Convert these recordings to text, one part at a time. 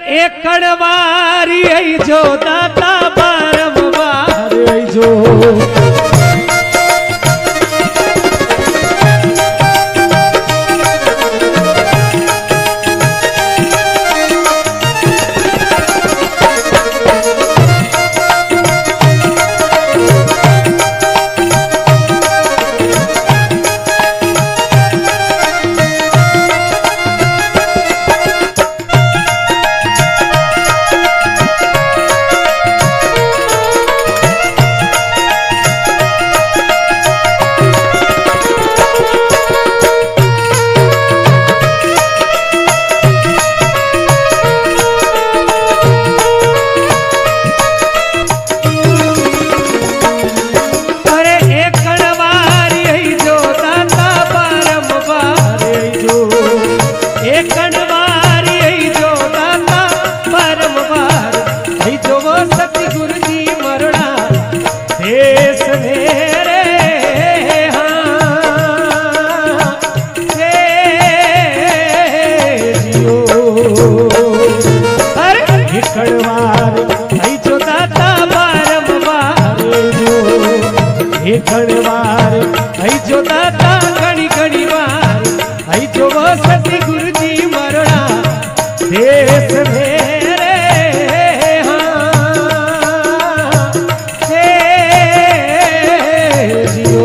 एकड़ वारी आई जो दाता बारंबार आई जो घणवार आई जो दाता घणी घणी वार आई जो वो सती गुरु जी मरणा देश मेरे हाँ हे जियो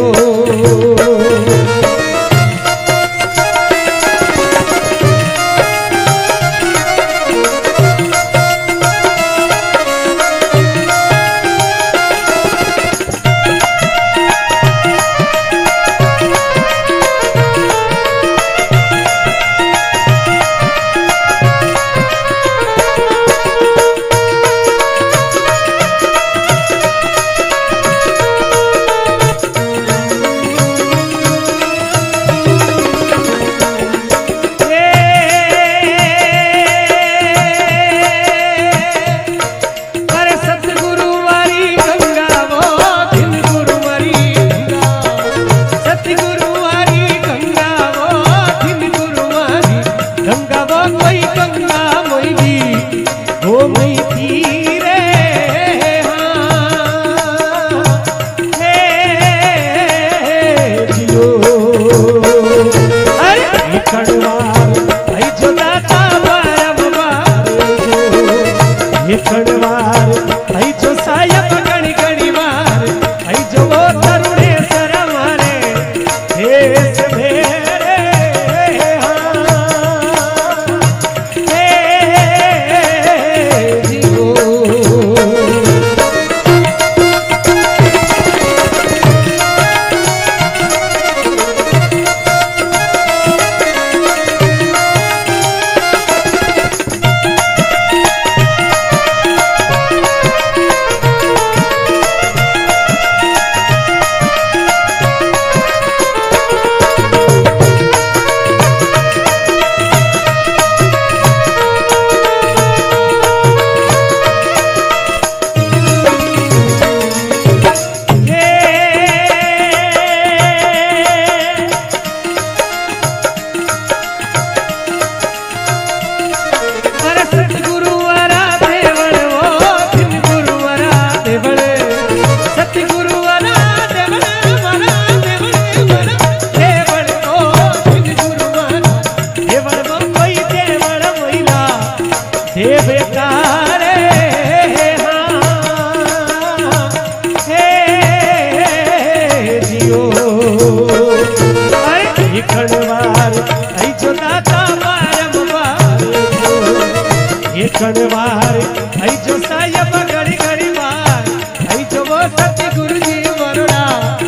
घणवार आई जो साहिब घड़ी घड़ी वार आई जो वो सती गुरु जी वरुणा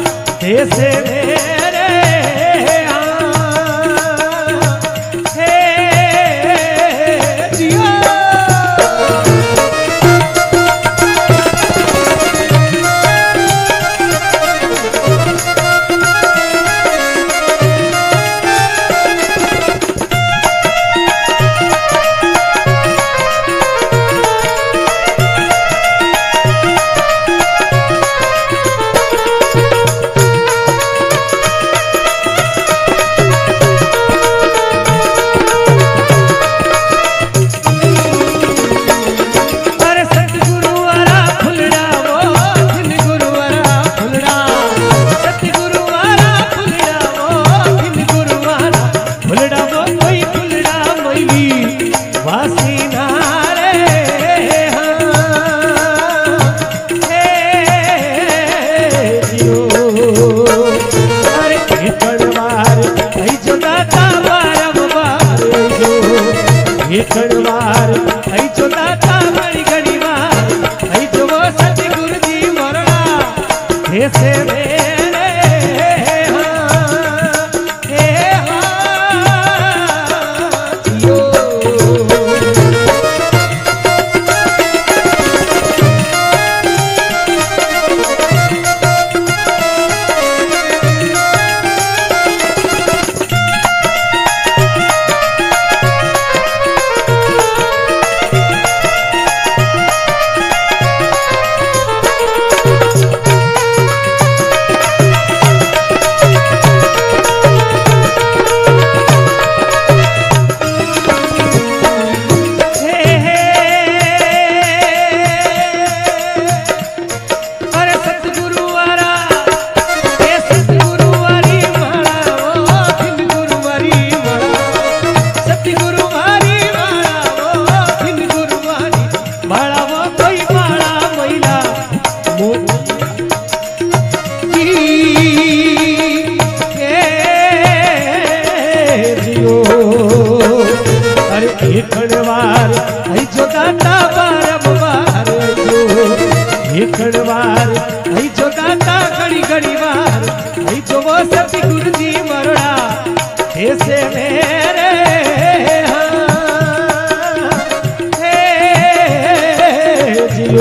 देश मेरे वासी नारे अरे कड़वार आई जो दाता बारंबार ये कड़वार आई जो दाता घड़ी घड़ी बार आई जो वो सतगुरु जी मरना ऐसे कड़वार आई जो दाता बारंबार ये कड़वार आई जो दाता घड़ी घड़ी बार आई जो वो सतगुरु जी मरना ऐसे मेरे जियो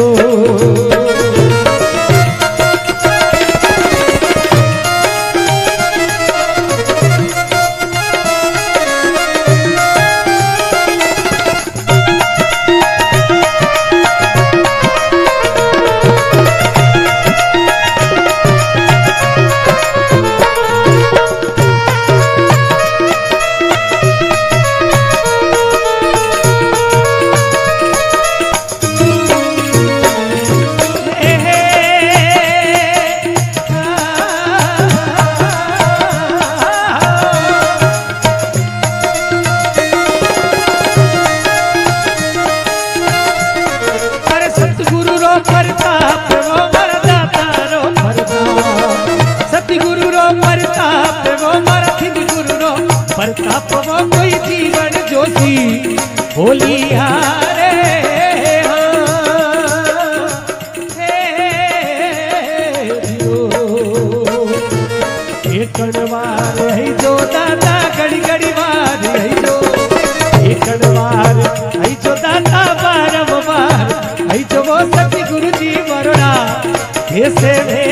प्रताप वो मरदाता रो प्रताप सतगुरु रो प्रताप वो मरथिन गुरु रो प्रताप वो कोई जीवन जोशी बोलिया रे ये कड़वार है जो दाता घड़ी घड़ी बार है जो ये कड़वार है जो दाता बारंबार आई जो वो सतगुरु जी मरना ऐसे